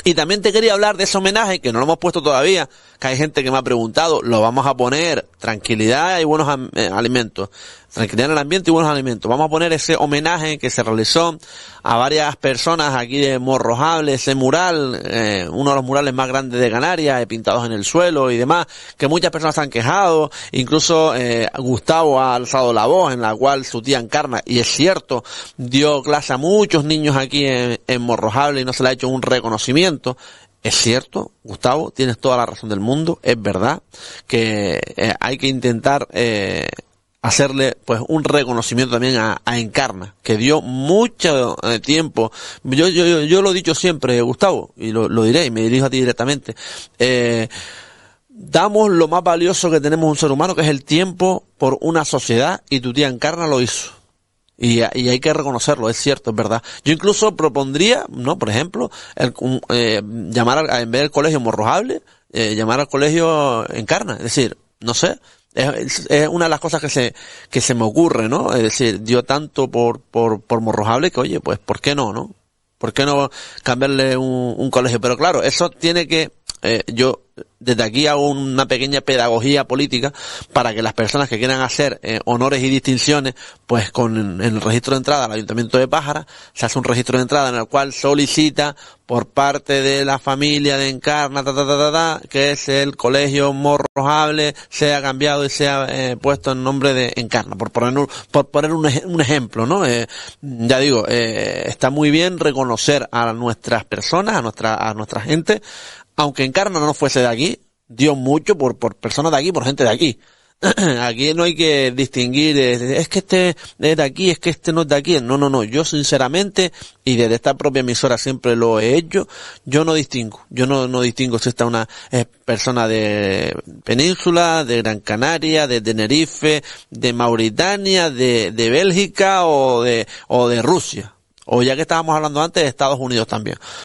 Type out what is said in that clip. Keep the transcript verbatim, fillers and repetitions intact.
Y también te quería hablar de ese homenaje que no lo hemos puesto todavía, que hay gente que me ha preguntado, lo vamos a poner, tranquilidad y buenos am- eh, alimentos, tranquilidad en el ambiente y buenos alimentos. Vamos a poner ese homenaje que se realizó a varias personas aquí de Morrojable, ese mural, eh, uno de los murales más grandes de Canarias, eh, pintados en el suelo y demás, que muchas personas se han quejado, incluso eh, Gustavo ha alzado la voz, en la cual su tía Encarna, y es cierto, dio clase a muchos niños aquí en, en Morrojable y no se le ha hecho un reconocimiento. Es cierto, Gustavo, tienes toda la razón del mundo, es verdad que eh, hay que intentar eh, hacerle pues un reconocimiento también a, a Encarna, que dio mucho eh, tiempo. Yo, yo, yo, yo lo he dicho siempre, Gustavo, y lo, lo diré y me dirijo a ti directamente. Eh, damos lo más valioso que tenemos un ser humano, que es el tiempo, por una sociedad, y tu tía Encarna lo hizo. Y, y hay que reconocerlo, es cierto, es verdad. Yo incluso propondría, ¿no? Por ejemplo, el, un, eh, llamar al, en vez del colegio Morrojable, eh, llamar al colegio Encarna. Es decir, no sé, es, es una de las cosas que se, que se me ocurre, ¿no? Es decir, dio tanto por, por, por Morrojable que, oye, pues, ¿por qué no, no? ¿Por qué no cambiarle un, un colegio? Pero claro, eso tiene que, eh, yo desde aquí hago una pequeña pedagogía política para que las personas que quieran hacer eh, honores y distinciones, pues con en el registro de entrada al Ayuntamiento de Pájara, se hace un registro de entrada en el cual solicita por parte de la familia de Encarna, ta, ta, ta, ta, ta, que es el colegio Morrojable, sea cambiado y sea eh, puesto en nombre de Encarna, por poner un, por poner un, ej- un ejemplo, ¿no? Eh, ya digo, eh, está muy bien reconocer a nuestras personas, a nuestra, a nuestra gente, aunque Encarna no fuese de aquí, dio mucho por, por personas de aquí, por gente de aquí. Aquí no hay que distinguir, eh, es que este es de aquí, es que este no es de aquí. No, no, no. Yo sinceramente, y desde esta propia emisora siempre lo he hecho, yo no distingo. Yo no, no distingo si esta es una eh, persona de Península, de Gran Canaria, de Tenerife, de Mauritania, de, de Bélgica o de, o de Rusia. O ya que estábamos hablando antes de Estados Unidos también.